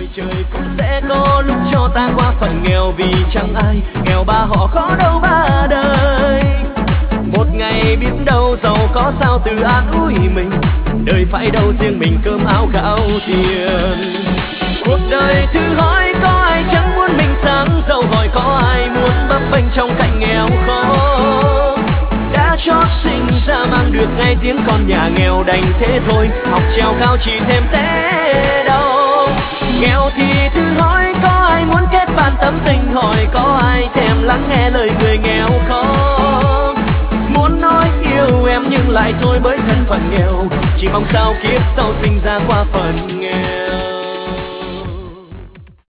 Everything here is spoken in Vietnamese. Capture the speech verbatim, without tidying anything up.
trời cũng sẽ có lúc cho ta qua phần nghèo, vì chẳng ai nghèo ba họ khó đâu ba đời. Một ngày biết đâu giàu có sao tự an ủi mình, đời phải đâu riêng mình cơm áo gạo tiền. Cuộc đời thử hỏi có ai chẳng muốn mình sáng giàu, hỏi có ai muốn bấp bênh trong cảnh nghèo khó. Đã chót sinh ra mang được ngay tiếng con nhà nghèo đành thế thôi, học trèo cao chỉ thêm thế đâu. Nghèo thì thử hỏi có ai muốn kết bạn tấm tình, hỏi có ai thèm lắng nghe lời người nghèo khó. Muốn nói yêu em nhưng lại thôi bởi thân phận nghèo, chỉ mong sao kiếp sau sinh ra qua phần